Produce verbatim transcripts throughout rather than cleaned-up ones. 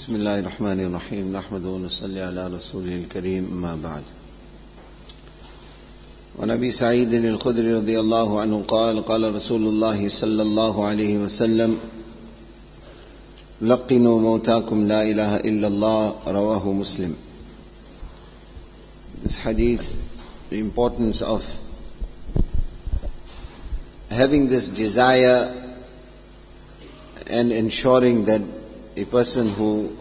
بسم الله الرحمن الرحيم نحمده ونصلي على رسوله الكريم أما بعد. ونبي سعيد الخدري رضي الله عنه قال قال رسول الله صلى الله عليه وسلم لقنوا موتاكم لا إله إلا الله رواه Muslim. This hadith, the importance of having this desire and ensuring that a person who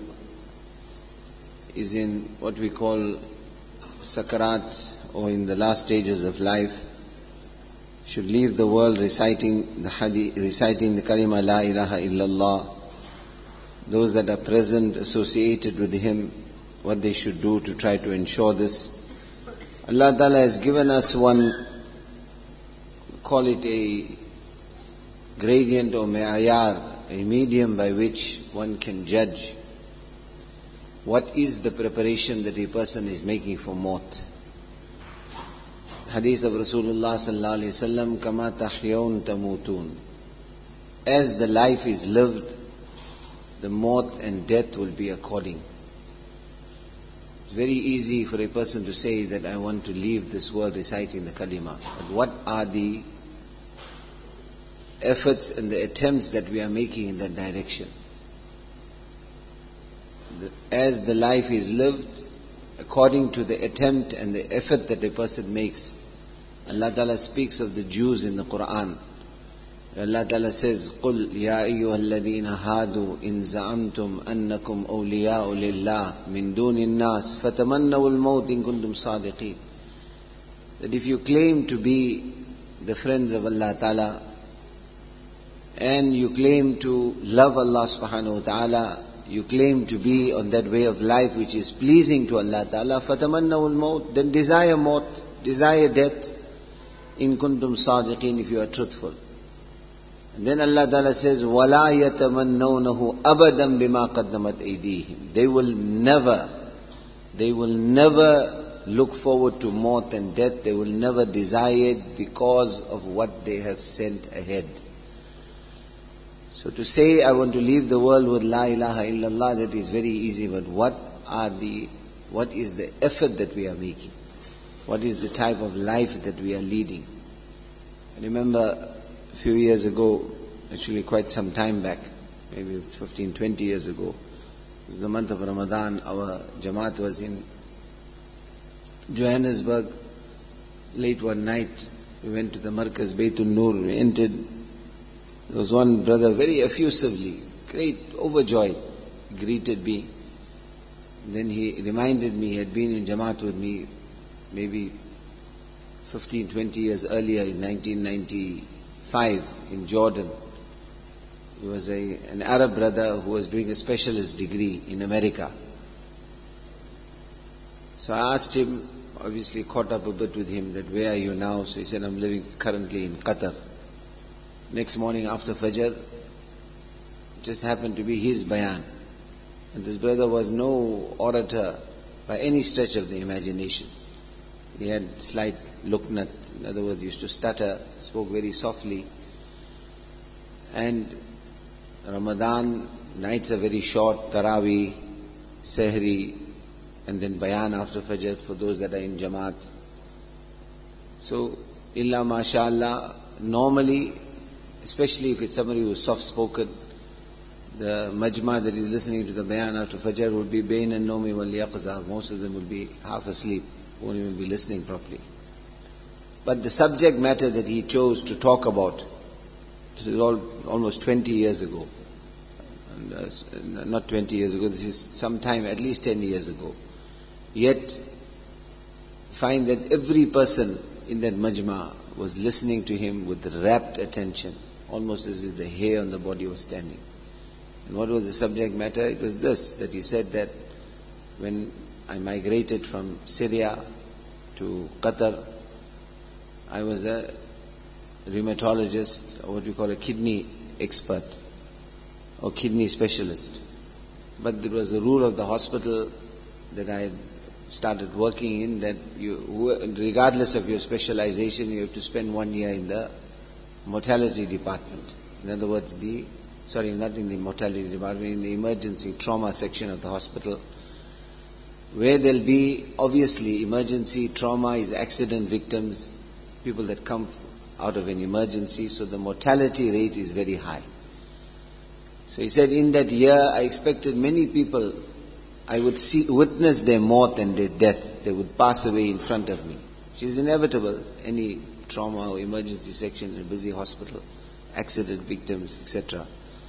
is in what we call sakarat or in the last stages of life should leave the world reciting the hadith, reciting the kalima la ilaha illallah. Those that are present, associated with him, what they should do to try to ensure this. Allah Ta'ala has given us one, call it a gradient or me'ayar, a medium by which one can judge what is the preparation that a person is making for maut. Hadith of Rasulullah sallallahu alaihi wasallam, kama tahyaun tamutun. As the life is lived, the maut and death will be according. It's very easy for a person to say that I want to leave this world reciting the kalima. But what are the efforts and the attempts that we are making in that direction? As the life is lived, according to the attempt and the effort that a person makes. Allah Ta'ala speaks of the Jews in the Quran. Allah Ta'ala says, قُلْ يَا أَيُّهَا الَّذِينَ هَادُوا إِن زَعَمْتُمْ أَنَّكُمْ أَوْلِيَاءُ لِلَّهِ مِن دُونِ النَّاسِ فَتَمَنَّوُا الْمَوْتَ إِن كُنتُمْ صَادِقِينَ. That if you claim to be the friends of Allah Ta'ala, and you claim to love Allah subhanahu wa ta'ala, you claim to be on that way of life which is pleasing to Allah Ta'ala, فَتَمَنَّوُا الْمَوْتِ, then desire maut, desire death, in kuntum sadiqin, if you are truthful. And then Allah Ta'ala says, وَلَا يَتَمَنَّوْنَهُ أَبَدًا بِمَا قَدَّمَتْ أَيْدِيهِمْ. They will never, they will never look forward to maut and death, they will never desire it because of what they have sent ahead. So to say, I want to leave the world with La ilaha illallah, that is very easy, but what are the, what is the effort that we are making? What is the type of life that we are leading? I remember a few years ago, actually quite some time back, maybe fifteen, twenty years ago, it was the month of Ramadan, our Jamaat was in Johannesburg. Late one night, we went to the Markaz Baytul Nur, we entered. There was one brother very effusively, great, overjoyed, greeted me. Then he reminded me, he had been in Jamaat with me maybe fifteen, twenty years earlier in nineteen ninety-five in Jordan. He was a, an Arab brother who was doing a specialist degree in America. So I asked him, obviously caught up a bit with him, that where are you now? So he said, I'm living currently in Qatar. Next morning after Fajr, just happened to be his bayan. And this brother was no orator by any stretch of the imagination. He had slight luknat, in other words, he used to stutter, spoke very softly. And Ramadan, nights are very short, Taraweeh, Sehri, and then bayan after Fajr for those that are in Jamaat. So, illa mashallah, normally, especially if it's somebody who is soft-spoken, the majma that is listening to the bayan after Fajr would be bain and nomi wal yaqza. Most of them will be half asleep, won't even be listening properly. But the subject matter that he chose to talk about, this is all almost twenty years ago. And, uh, not twenty years ago, this is sometime at least ten years ago. Yet, find that every person in that majma was listening to him with rapt attention, almost as if the hair on the body was standing. And what was the subject matter? It was this, that he said that when I migrated from Syria to Qatar, I was a rheumatologist, or what we call a kidney expert, or kidney specialist. But it was the rule of the hospital that I had started working in, that you, regardless of your specialization, you have to spend one year in the mortality department. In other words, the sorry, not in the mortality department, in the emergency trauma section of the hospital, where there'll be, obviously, emergency trauma is accident victims, people that come out of an emergency, so the mortality rate is very high. So he said, in that year, I expected many people, I would see, witness their maut and their death. They would pass away in front of me, which is inevitable. Any trauma or emergency section in a busy hospital, accident victims, et cetera.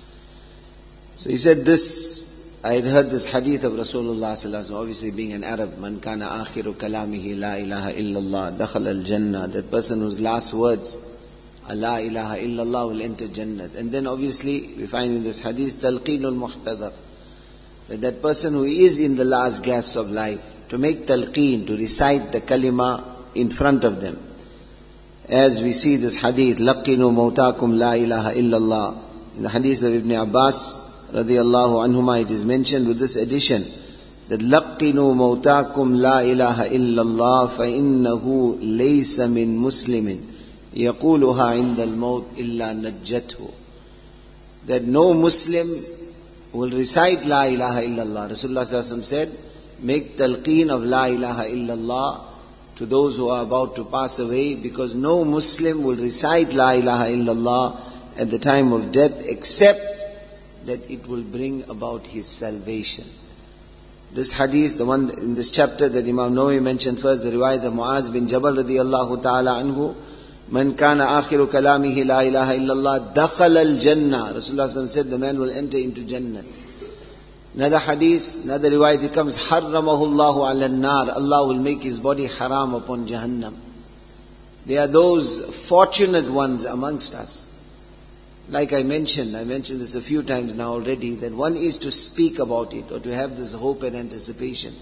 So he said this, I had heard this hadith of Rasulullah sallallahu alaihi wasallam, obviously being an Arab, man kana akhiru kalamihi la ilaha illallah dakhala al-jannah, that person whose last words, la ilaha illallah, will enter Jannat. And then obviously we find in this hadith, talqeenul muhtadar, that that person who is in the last gasps of life, to make talqeen, to recite the kalima in front of them. As we see this hadith, laqinu mawtakum la ilaha illallah. In the hadith of Ibn Abbas, radiyallahu anhuma, it is mentioned with this addition, that laqinu mawtakum la ilaha illallah fa innahu laysa min muslimin yaquluha inda al-maut illa najjathu. That no Muslim will recite la ilaha illallah. Rasulullah sallallahu alaihi wasallam said, make talqeen of la ilaha illallah to those who are about to pass away, because no Muslim will recite la ilaha illallah at the time of death except that it will bring about his salvation. This hadith, the one in this chapter that Imam Nawawi mentioned first, the riwayat of Muaz bin Jabal radiyallahu ta'ala anhu, man kana akhiru kalamihi la ilaha illallah dakhala al-jannah. Rasulullah sallallahu alaihi wasallam said the man will enter into Jannah. Another hadith, another riwayat, it comes, harramahu Allahu ala an-nar, Allah will make his body haram upon Jahannam. They are those fortunate ones amongst us. Like I mentioned, I mentioned this a few times now already, that one is to speak about it or to have this hope and anticipation.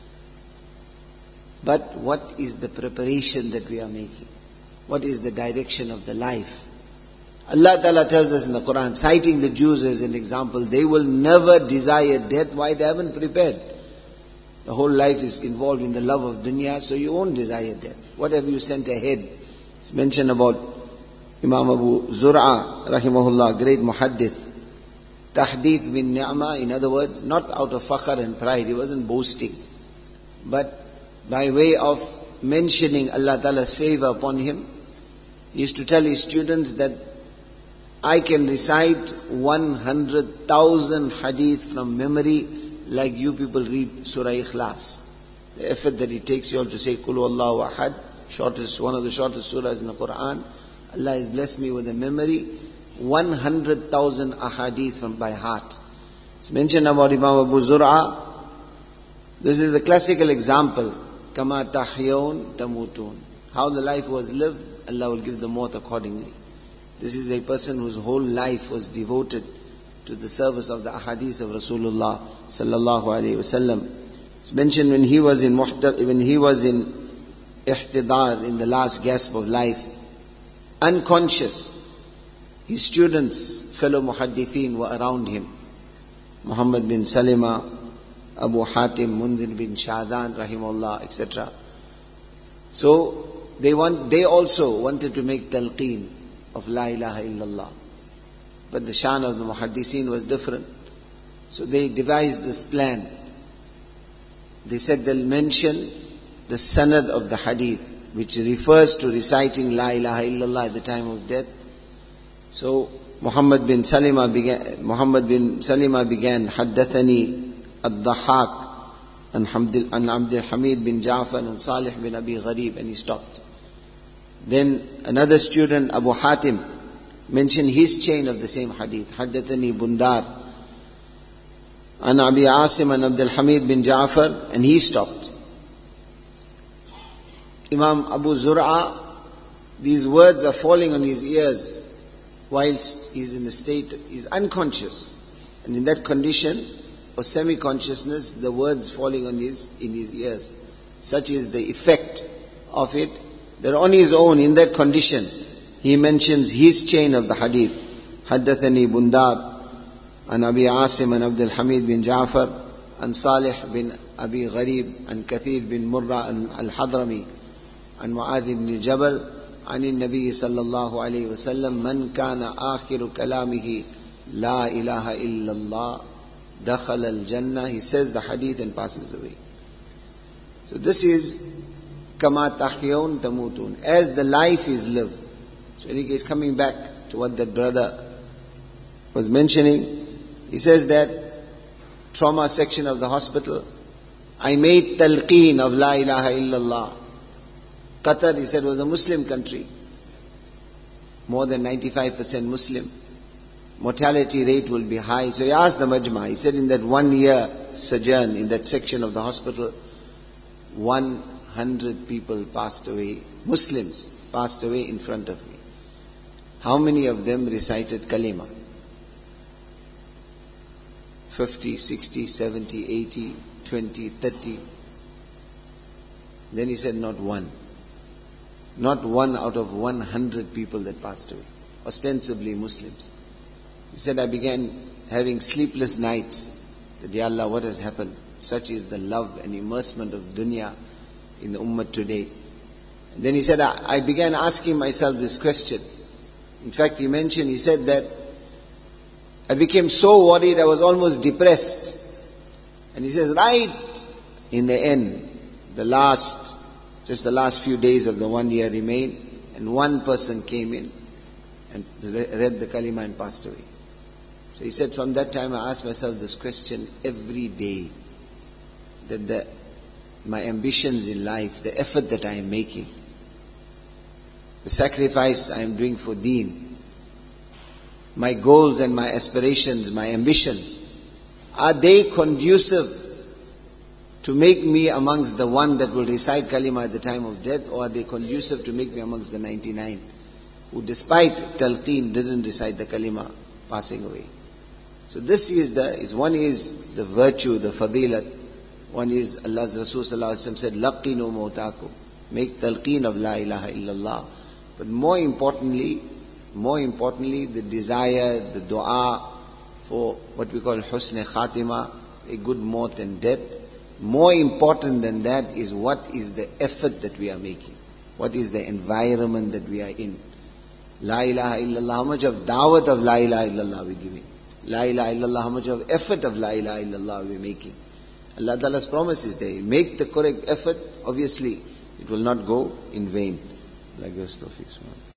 But what is the preparation that we are making? What is the direction of the life? Allah Ta'ala tells us in the Quran, citing the Jews as an example, they will never desire death. Why? They haven't prepared. The whole life is involved in the love of dunya, so you won't desire death. What have you sent ahead? It's mentioned about Imam Abu Zur'a, rahimahullah, great muhaddith. Tahdith bin ni'mah, in other words, not out of fakhr and pride, he wasn't boasting, but by way of mentioning Allah Ta'ala's favor upon him, he used to tell his students that I can recite one hundred thousand hadith from memory like you people read Surah Ikhlas. The effort that it takes you all to say Qul Huwallahu Ahad, shortest, one of the shortest surahs in the Quran. Allah has blessed me with a memory, one hundred thousand ahadith from by heart. It's mentioned about Imam Abu Zur'a. This is a classical example. Kama tahyaun tamutun. How the life was lived, Allah will give the maut accordingly. This is a person whose whole life was devoted to the service of the ahadith of Rasulullah sallallahu alaihi wasallam. It's mentioned when he was in muhtar, when he was in ihtidar, in the last gasp of life, unconscious, his students, fellow muhaddithin were around him. Muhammad bin Salima, Abu Hatim, Mundhir bin Sha'dan, rahimahullah, et cetera. So they want, they also wanted to make talqeen of la ilaha illallah, but the shan of the muhaddithin was different. So they devised this plan. They said they'll mention the sanad of the hadith, which refers to reciting la ilaha illallah at the time of death. So Muhammad bin Salima began, Muhammad bin Salima began, Haddathani ad-Dahhak and Abdul Hamid bin Ja'far and Salih bin Abi Gharib, and he stopped. Then another student, Abu Hatim, mentioned his chain of the same hadith, Haddathani Bundar and Abi Asim and Abdul Hamid bin Ja'far, and he stopped. Imam Abu Zur'a, these words are falling on his ears whilst he's in the state, he's unconscious. And in that condition of semi-consciousness, the words falling on his, in his ears. Such is the effect of it, that on his own, in that condition, he mentions his chain of the hadith. Haddathani Bundar and Abi Asim and Abdul Hamid bin Ja'far and Salih bin Abi Gharib and Kathir bin Murra and Al-Hadrami and Mu'adh ibn Jabal عن النبي صلى الله عليه وسلم من كان آخر كلامه La ilaha illallah, dakhal al-jannah. He says the hadith and passes away. So this is kama tahyaun tamutun, as the life is lived. So in any case, coming back to what that brother was mentioning, he says that trauma section of the hospital, I made talqeen of la ilaha illallah. Qatar, he said, was a Muslim country. More than ninety-five percent Muslim. Mortality rate will be high. So he asked the Majma, he said in that one year sojourn in that section of the hospital, one hundred people passed away, Muslims passed away in front of me. How many of them recited kalima? fifty, sixty, seventy, eighty, twenty, thirty. Then he said not one. Not one out of one hundred people that passed away. Ostensibly Muslims. He said, I began having sleepless nights. That, Ya Allah, what has happened? Such is the love and immersement of dunya in the ummah today. And then he said, I, I began asking myself this question. In fact, he mentioned, he said that I became so worried, I was almost depressed. And he says, right in the end, the last, just the last few days of the one year remained, and one person came in and read the kalima and passed away. So he said, from that time I asked myself this question every day, that the, my ambitions in life, the effort that I am making, the sacrifice I am doing for deen, my goals and my aspirations, my ambitions, are they conducive to make me amongst the one that will recite kalima at the time of death, or are they conducive to make me amongst the ninety-nine who despite talqeen didn't recite the kalima passing away? So this is the, is one is the virtue, the fadilat. One is Allah's Rasul sallallahu alaihi wasallam said, laqinu mawtakum, make talqeen of la ilaha illallah. But more importantly, more importantly, the desire, the dua for what we call husn khatima, a good maut and death. More important than that is what is the effort that we are making. What is the environment that we are in. La ilaha illallah, how much of dawat of la ilaha illallah we are giving. La ilaha illallah, how much of effort of la ilaha illallah we are making. Allah Ta'ala's promise is there. Make the correct effort, obviously it will not go in vain. Allah gives tawfiq.